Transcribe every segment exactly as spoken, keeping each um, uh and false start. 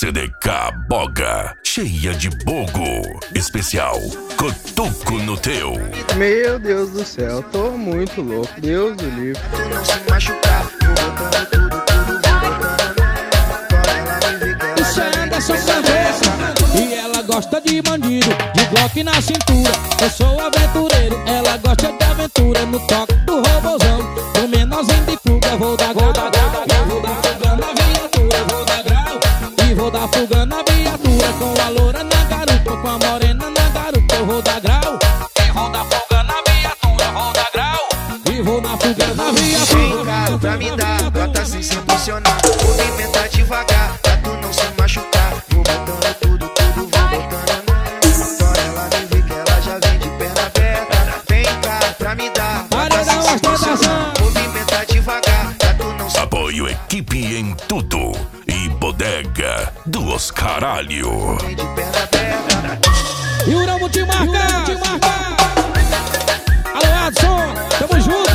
C D K Boga, cheia de bogo. Especial Cotoco no Teu. Meu Deus do céu, tô muito louco. Deus do livre. Tu não se machucar, vou botando tudo, tudo, vou botando. Pra ela me ver que ela Isso já é vem Anderson de perna Cabeça. aberta. E ela gosta de bandido, de Glock na cintura. Eu sou aventureiro, ela gosta de aventura. No toque do robozão, do menorzinho de fuga. Vou dar grau, vou dar grau, vou dar fuga na viatura. Vou dar grau e vou dar fuga na viatura. Com a loura na garupa, com a morena na garupa. Eu vou dar grau e vou dar fuga na viatura. Vou dar grau e vou dar fuga na viatura. Vem cá pra me dar, brota sem se emocionar. Movimenta devagar, pra tu não se machucar. Vou botando tudo, tudo, vou botando. Só ela me vê que ela já vem de perna aberta. Vem cá pra me dar, brota sem se emocionar. Movimenta devagar, pra tu não se Apoio Equipe em Tudo e Bodega dos Caralho. vem de perna aberta. E o Ramo te marca, te marca. Alô, Adson, tamo junto.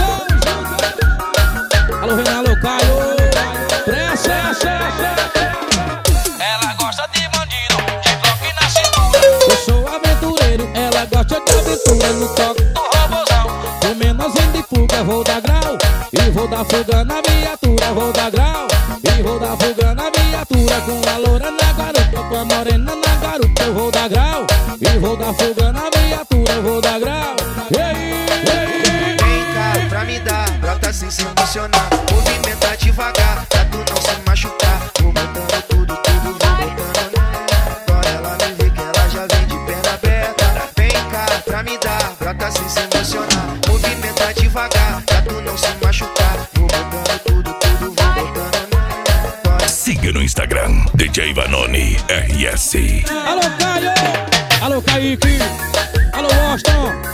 Alô, Renan, alô, Caio. Pressa, ela gosta de bandido, de Glock na cintura. Eu sou aventureiro, ela gosta de aventura. No toque do robozão, do menorzinho de fuga. Vou dar grau e vou dar fuga na viatura. Vou dar grau e vou dar fuga na viatura. Com a loura na garupa, com a morena na garupa. Eu vou dar grau e vou dar fuga na viatura. Eu vou dar grau. Ei, ei. Vem cá pra me dar, brota sem se emocionar. Movimenta devagar, pra tu não se machucar. Vou botando tudo, tudo, vou botando. Pra ela me ver que ela já vem de perna aberta. Vem cá pra me dar, brota sem se emocionar. Movimenta devagar, pra tu não se machucar. Vou botando tudo, tudo, vou botando. Siga no Instagram, D J Vanoni R S. Alô, Caio. Alô, Kaique. Alô, Washington.